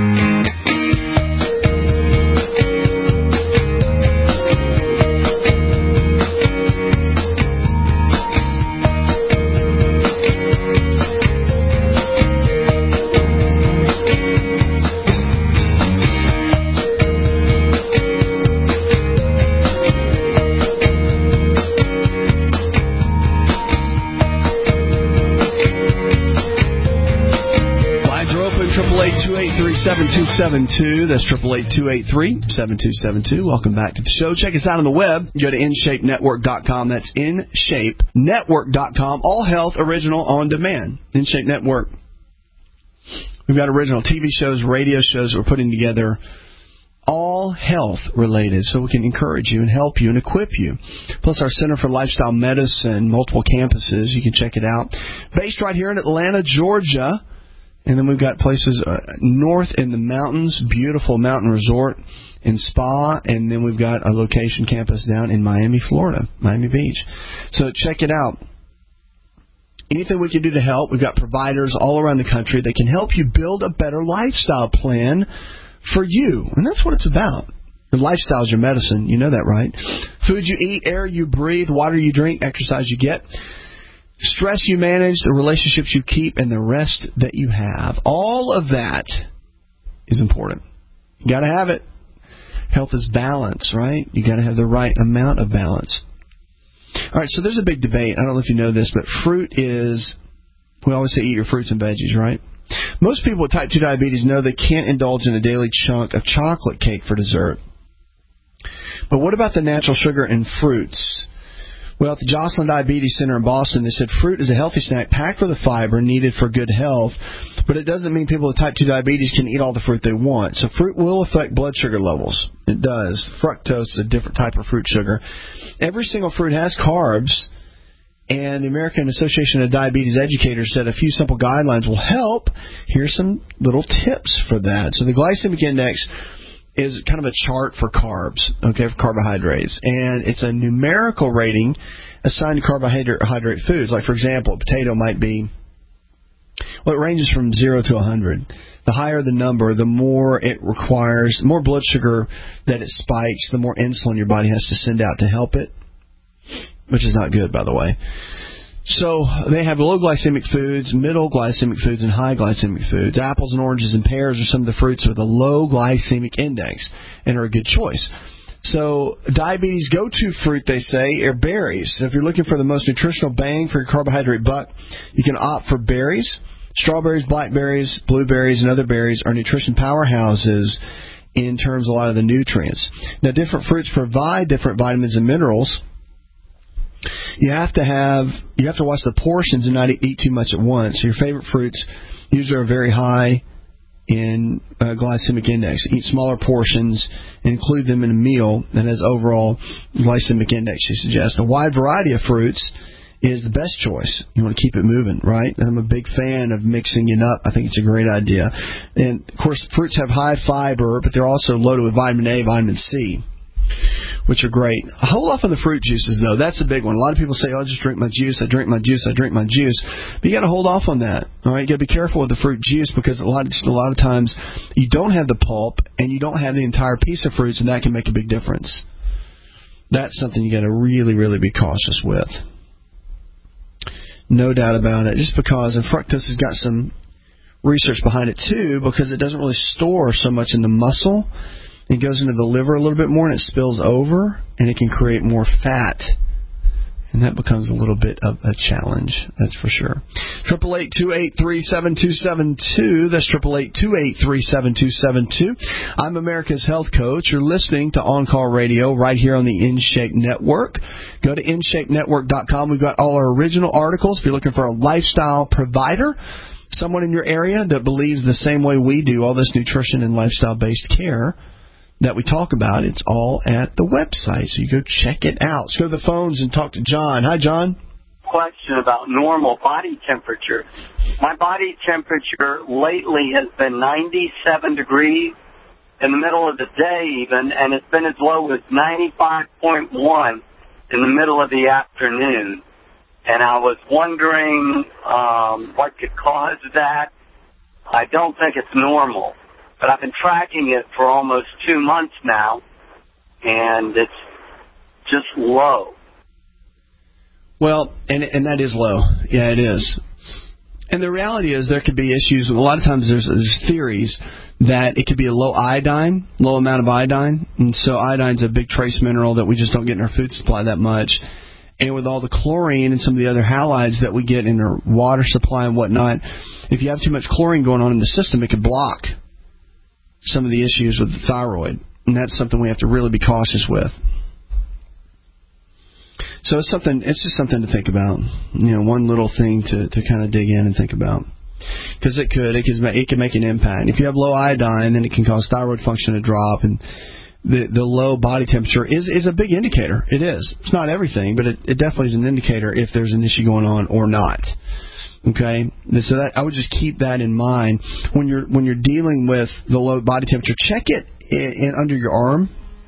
seven two seven two. That's eight eight eight, two eight three, seven two seven two. Welcome back to the show. Check us out on the web. Go to in shape network dot com. That's in shape network dot com. All health, original, on demand. InShape Network. We've got original T V shows, radio shows we're putting together, all health related, so we can encourage you and help you and equip you. Plus our Center for Lifestyle Medicine, multiple campuses. You can check it out. Based right here in Atlanta, Georgia. And then we've got places uh, north in the mountains, beautiful mountain resort and spa. And then we've got a location campus down in Miami, Florida, Miami Beach. So check it out. Anything we can do to help, we've got providers all around the country that can help you build a better lifestyle plan for you. And that's what it's about. Your lifestyle is your medicine. You know that, right? Food you eat, air you breathe, water you drink, exercise you get. Stress you manage, the relationships you keep, and the rest that you have. All of that is important. You got to have it. Health is balance, right? You got to have the right amount of balance. All right, so there's a big debate. I don't know if you know this, but fruit is, we always say eat your fruits and veggies, right? Most people with type two diabetes know they can't indulge in a daily chunk of chocolate cake for dessert. But what about the natural sugar in fruits? Well, at the Joslin Diabetes Center in Boston, they said fruit is a healthy snack packed with the fiber needed for good health, but it doesn't mean people with type two diabetes can eat all the fruit they want. So fruit will affect blood sugar levels. It does. Fructose is a different type of fruit sugar. Every single fruit has carbs, and the American Association of Diabetes Educators said a few simple guidelines will help. Here's some little tips for that. So the glycemic index is kind of a chart for carbs, okay, for carbohydrates. And it's a numerical rating assigned to carbohydrate foods. Like, for example, a potato might be, well, it ranges from zero to one hundred. The higher the number, the more it requires, the more blood sugar that it spikes, the more insulin your body has to send out to help it, which is not good, by the way. So they have low glycemic foods, middle glycemic foods, and high glycemic foods. Apples and oranges and pears are some of the fruits with a low glycemic index and are a good choice. So diabetes go-to fruit, they say, are berries. So if you're looking for the most nutritional bang for your carbohydrate buck, you can opt for berries. Strawberries, blackberries, blueberries, and other berries are nutrition powerhouses in terms of a lot of the nutrients. Now, different fruits provide different vitamins and minerals. You have to have you have to watch the portions and not eat too much at once. So your favorite fruits usually are very high in uh, glycemic index. Eat smaller portions and include them in a meal that has overall glycemic index, you suggest. A wide variety of fruits is the best choice. You want to keep it moving, right? I'm a big fan of mixing it up. I think it's a great idea. And, of course, fruits have high fiber, but they're also loaded with vitamin A, vitamin C, which are great. Hold off on the fruit juices, though. That's a big one. A lot of people say, oh, I just drink my juice, I drink my juice, I drink my juice. But you got to hold off on that. All right, you got to be careful with the fruit juice because a lot of, just a lot of times you don't have the pulp and you don't have the entire piece of fruits, and that can make a big difference. That's something you got to really, really be cautious with. No doubt about it. Just because, and fructose has got some research behind it too, because it doesn't really store so much in the muscle. It goes into the liver a little bit more and it spills over, and it can create more fat And that becomes a little bit of a challenge, that's for sure. triple eight, two eight three, seven two seven two. That's triple eight, two eight three, seven two seven two. I'm America's Health Coach. You're listening to On Call Radio right here on the InShape Network. Go to in shape network dot com. We've got all our original articles. If you're looking for a lifestyle provider, someone in your area that believes the same way we do, all this nutrition and lifestyle-based care that we talk about, it's all at the website. So you go check it out. Let's go to the phones and talk to John. Hi, John. Question about normal body temperature. My body temperature lately has been ninety-seven degrees in the middle of the day even, and it's been as low as ninety-five point one in the middle of the afternoon. And I was wondering um, what could cause that. I don't think it's normal, but I've been tracking it for almost two months now, and it's just low. Well, and and that is low. Yeah, it is. And the reality is there could be issues. A lot of times there's, there's theories that it could be a low iodine, low amount of iodine. And so iodine's a big trace mineral that we just don't get in our food supply that much. And with all the chlorine and some of the other halides that we get in our water supply and whatnot, if you have too much chlorine going on in the system, it could block some of the issues with the thyroid. And that's something we have to really be cautious with. So it's something. It's just something to think about. You know, one little thing to, to kind of dig in and think about, because it could it could it can make an impact. If you have low iodine, then it can cause thyroid function to drop, and the the low body temperature is is a big indicator. It is. It's not everything, but it, it definitely is an indicator if there's an issue going on or not. Okay, so that I would just keep that in mind when you're when you're dealing with the low body temperature. Check it in, in under your arm.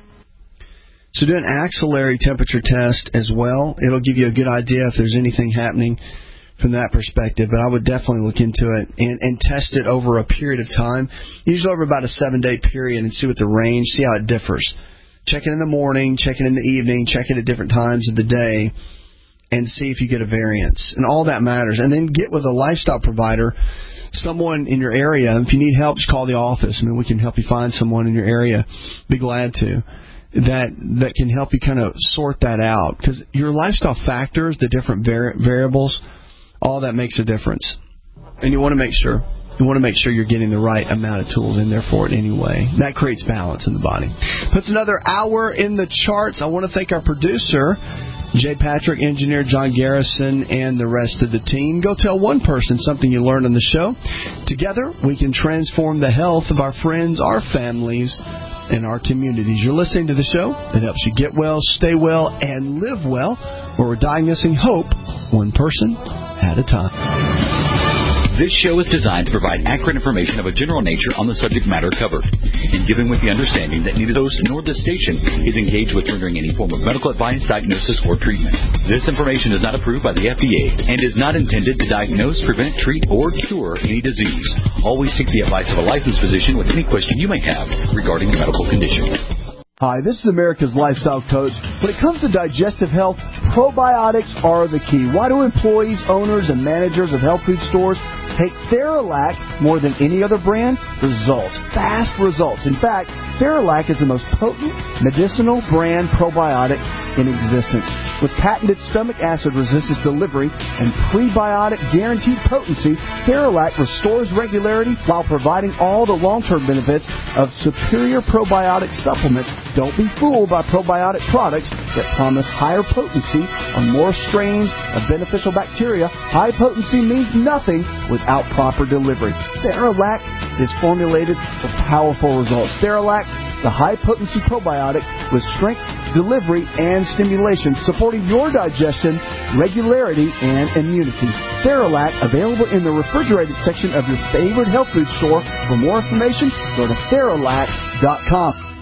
So do an axillary temperature test as well. It'll give you a good idea if there's anything happening from that perspective. But I would definitely look into it and, and test it over a period of time, usually over about a seven-day period, and see what the range, see how it differs. Check it in the morning, check it in the evening, check it at different times of the day, and see if you get a variance. And all that matters. And then get with a lifestyle provider, someone in your area. If you need help, just call the office. I mean, we can help you find someone in your area. Be glad to. That that can help you kind of sort that out. Because your lifestyle factors, the different vari- variables, all that makes a difference. And you want to make sure you want to make sure you're getting the right amount of tools in there for it anyway. That creates balance in the body. Puts another hour in the charts. I want to thank our producer, Jay Patrick, engineer John Garrison, and the rest of the team. Go tell one person something you learned on the show. Together, we can transform the health of our friends, our families, and our communities. You're listening to the show that helps you get well, stay well, and live well, where we're diagnosing hope one person at a time. This show is designed to provide accurate information of a general nature on the subject matter covered, and given with the understanding that neither host nor this station is engaged with rendering any form of medical advice, diagnosis, or treatment. This information is not approved by the F D A and is not intended to diagnose, prevent, treat, or cure any disease. Always seek the advice of a licensed physician with any question you may have regarding a medical condition. Hi, this is America's Lifestyle Coach. When it comes to digestive health, probiotics are the key. Why do employees, owners, and managers of health food stores take Theralac more than any other brand? Results. Fast results. In fact, Theralac is the most potent medicinal brand probiotic in existence. With patented stomach acid resistance delivery and prebiotic guaranteed potency, Theralac restores regularity while providing all the long-term benefits of superior probiotic supplements. Don't be fooled by probiotic products that promise higher potency on more strains of beneficial bacteria. High potency means nothing without proper delivery. Theralac is formulated for powerful results. Theralac, the high-potency probiotic with strength, delivery, and stimulation, supporting your digestion, regularity, and immunity. Theralac, available in the refrigerated section of your favorite health food store. For more information, go to Theralac dot com.